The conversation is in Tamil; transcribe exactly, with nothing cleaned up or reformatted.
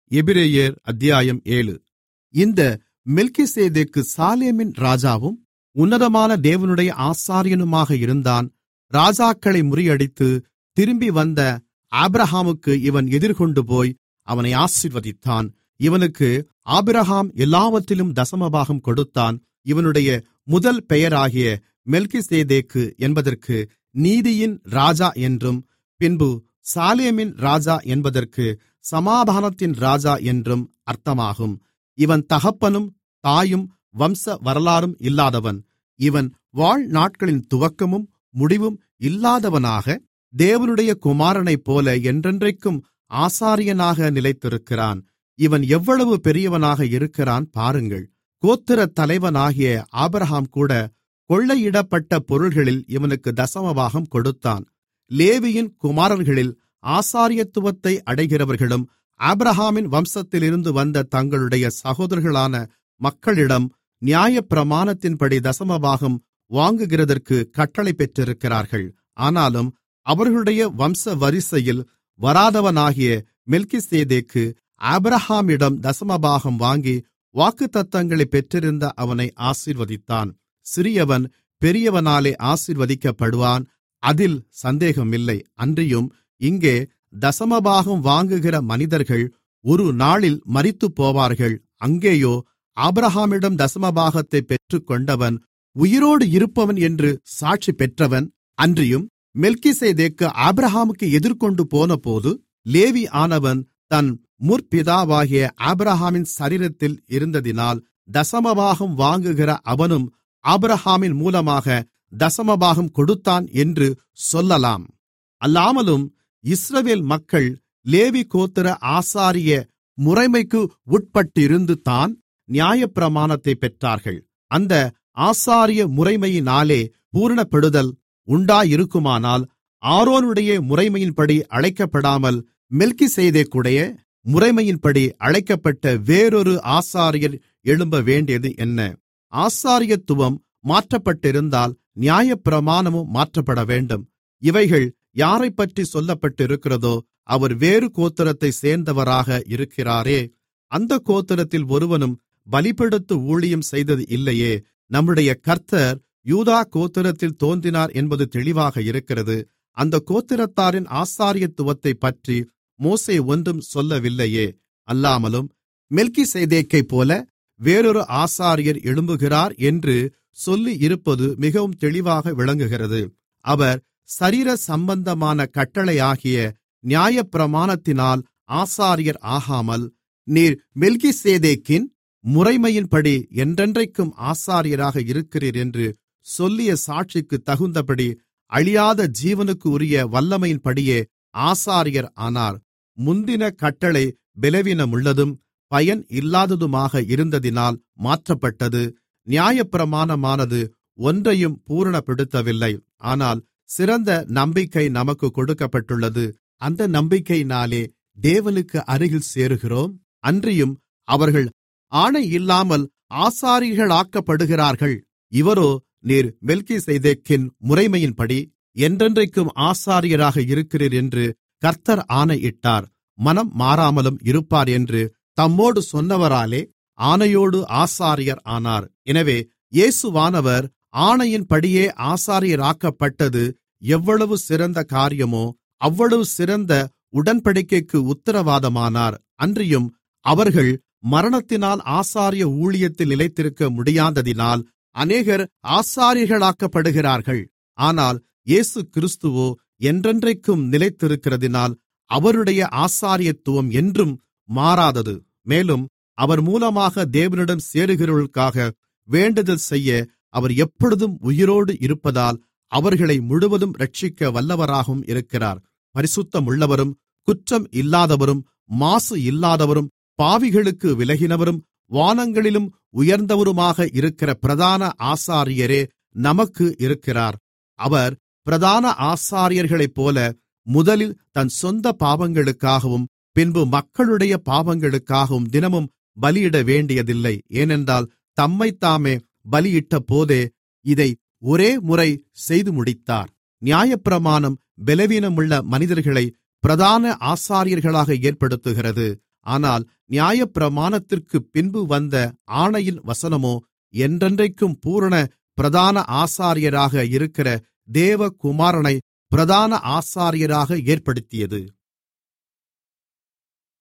எபிரெயர் அத்தியாயம் ஏழு. இந்த மெல்கிசேதேக்கு சாலேமின் ராஜாவும் உன்னதமான தேவனுடைய ஆசாரியனுமாக இருந்தான். ராஜாக்களை முறியடித்து திரும்பி வந்த ஆபிரகாமுக்கு இவன் எதிர்கொண்டுபோய் அவனை ஆசீர்வதித்தான். இவனுக்கு ஆபிரகாம் எல்லாவற்றிலும் தசமபாகம் கொடுத்தான். இவனுடைய முதல் பெயராகிய மெல்கிசேதேக்கு என்பதற்கு நீதியின் ராஜா என்றும், பின்பு சாலேமின் ராஜா என்பதற்கு சமாதானத்தின் ராஜா என்றும் அர்த்தமாகும். இவன் தகப்பனும் தாயும் வம்ச வரலாறும் இல்லாதவன். இவன் வாழ்நாட்களின் துவக்கமும் முடிவும் இல்லாதவனாக தேவனுடைய குமாரனைப்போல என்றென்றைக்கும் ஆசாரியனாக நிலைத்திருக்கிறான். இவன் எவ்வளவு பெரியவனாக இருக்கிறான் பாருங்கள். கோத்திரத் தலைவனாகிய ஆபிரகாம் கூட கொள்ளையிடப்பட்ட பொருள்களில் இவனுக்கு தசமபாகம் கொடுத்தான். லேவியின் குமாரர்களில் ஆசாரியத்துவத்தை அடைகிறவர்களும் ஆபிரகாமின் வம்சத்திலிருந்து வந்த தங்களுடைய சகோதரர்களான மக்களிடம் நியாயப்பிரமாணத்தின்படி தசமபாகம் வாங்குகிறதற்கு கட்டளை பெற்றிருக்கிறார்கள். ஆனாலும் அவர்களுடைய வம்ச வரிசையில் வராதவனாகிய மெல்கிசேதேக்கு ஆபிரகாமிடம் தசமபாகம் வாங்கி வாக்குத்தத்தங்களைப் பெற்றிருந்த அவனை ஆசீர்வதித்தான். சிறியவன் பெரியவனாலே ஆசீர்வதிக்கப்படுவான், அதில் சந்தேகமில்லை. அன்றியும் இங்கே தசமபாகம் வாங்குகிற மனிதர்கள் ஒரு நாளில் மரித்துப்போவார்கள். அங்கேயோ ஆபிரகாமிடம் தசமபாகத்தைப் பெற்றுக்கொண்டவன் உயிரோடு இருப்பவன் என்று சாட்சி பெற்றவன். அன்றியும் மெல்கிசேதேக்கு ஆபிரகாமுக்கு எதிர்கொண்டு போனபோது லேவி ஆனவன் தன் முற்பிதாவாகிய ஆபிரகாமின் சரீரத்தில் இருந்ததினால் தசமபாகம் வாங்குகிற அவனும் ஆபிரகாமின் மூலமாக தசமபாகம் கொடுத்தான் என்று சொல்லலாம். அல்லாமலும் இஸ்ரவேல் மக்கள் லேவி கோத்திர ஆசாரிய முறைமைக்கு உட்பட்டிருந்து தான் நியாயப்பிரமாணத்தைப் பெற்றார்கள். அந்த ஆசாரிய முறைமையினாலே பூரணப்படுதல் உண்டாயிருக்குமானால் ஆரோனுடைய முறைமையின்படி அழைக்கப்படாமல் மெல்கிசேதேக்குடைய முறைமையின்படி அழைக்கப்பட்ட வேறொரு ஆசாரியர் எழும்ப வேண்டியது என்ன? ஆசாரியத்துவம் மாற்றப்பட்டிருந்தால் நியாயப்பிரமாணமும் மாற்றப்பட வேண்டும். இவைகள் யாரைப்பற்றி சொல்லப்பட்டிருக்கிறதோ அவர் வேறு கோத்திரத்தைச் சேர்ந்தவராக இருக்கிறாரே. அந்த கோத்திரத்தில் ஒருவனும் பலிபீடத்து ஊழியம் செய்தது இல்லையே. நம்முடைய கர்த்தர் யூதா கோத்திரத்தில் தோன்றினார் என்பது தெளிவாக இருக்கிறது. அந்த கோத்திரத்தாரின் ஆசாரியத்துவத்தைப் பற்றி மோசே ஒன்றும் சொல்லவில்லையே. அல்லாமலும் மெல்கிசேதேக்கைப் போல வேறொரு ஆசாரியர் எழும்புகிறார் என்று சொல்லி இருப்பது மிகவும் தெளிவாக விளங்குகிறது. அவர் சரீர சம்பந்தமான கட்டளையாகிய நியாயப்பிரமாணத்தினால் ஆசாரியர் ஆகாமல், நீர் மெல்கிசேதேக்கின் முறைமையின்படி என்றென்றைக்கும் ஆசாரியராக இருக்கிறீர் என்று சொல்லிய சாட்சிக்கு தகுந்தபடி அழியாத ஜீவனுக்கு உரிய வல்லமையின்படியே ஆசாரியர் ஆனார். முந்தின கட்டளை பலவீனமுள்ளதும் பயன் இல்லாததுமாக இருந்ததினால் மாற்றப்பட்டது. நியாயப்பிரமாணமானது ஒன்றையும் பூரணப்படுத்தவில்லை. ஆனால் சிறந்த நம்பிக்கை நமக்கு கொடுக்கப்பட்டுள்ளது. அந்த நம்பிக்கையினாலே தேவனுக்கு அருகில் சேருகிறோம். அன்றியும் அவர்கள் ஆணை இல்லாமல் ஆசாரியர்களாக்கப்படுகிறார்கள். இவரோ நீர் மெல்கிசேதேக்கின் முறைமையின்படி என்றென்றைக்கும் ஆசாரியராக இருக்கிறீர் என்று கர்த்தர் ஆணையிட்டார். மனம் மாறாமலும் இருப்பார் என்று தம்மோடு சொன்னவராலே ஆணையோடு ஆசாரியர் ஆனார். எனவே இயேசுவானவர் ஆணையின்படியே ஆசாரியராக்கப்பட்டது எவ்வளவு சிறந்த காரியமோ அவ்வளவு சிறந்த உடன்படிக்கைக்கு உத்தரவாதமானார். அன்றியும் அவர்கள் மரணத்தினால் ஆசாரிய ஊழியத்தில் நிலைத்திருக்க முடியாததினால் அநேகர் ஆசாரியர்களாக்கப்படுகிறார்கள். ஆனால் இயேசு கிறிஸ்துவோ என்றென்றைக்கும் நிலைத்திருக்கிறதினால் அவருடைய ஆசாரியத்துவம் என்றும் மாறாதது. மேலும் அவர் மூலமாக தேவனிடம் சேருகிறவர்களுக்காக வேண்டுதல் செய்ய அவர் எப்பொழுதும் உயிரோடு இருப்பதால் அவர்களை முழுவதும் இரட்சிக்க வல்லவராகவும் இருக்கிறார். பரிசுத்தமுள்ளவரும் குற்றம் இல்லாதவரும் மாசு இல்லாதவரும் பாவிகளுக்கு விலகினவரும் வானங்களிலும் உயர்ந்தவருமாக இருக்கிற பிரதான ஆசாரியரே நமக்கு இருக்கிறார். அவர் பிரதான ஆசாரியர்களைப் போல முதலில் தன் சொந்த பாவங்களுக்காகவும் பின்பு மக்களுடைய பாவங்களுக்காகவும் தினமும் பலியிட வேண்டியதில்லை. ஏனென்றால் தம்மைத்தாமே பலியிட்ட போதே இதை ஒரே முறை செய்து முடித்தார். நியாயப்பிரமாணம் பலவீனமுள்ள மனிதர்களை பிரதான ஆசாரியர்களாக ஏற்படுத்துகிறது. ஆனால் நியாயப்பிரமாணத்திற்குப் பின்பு வந்த ஆணையின் வசனமோ என்றென்றைக்கும் பூரண பிரதான ஆசாரியராக இருக்கிற தேவகுமாரனை பிரதான ஆசாரியராக ஏற்படுத்தியது.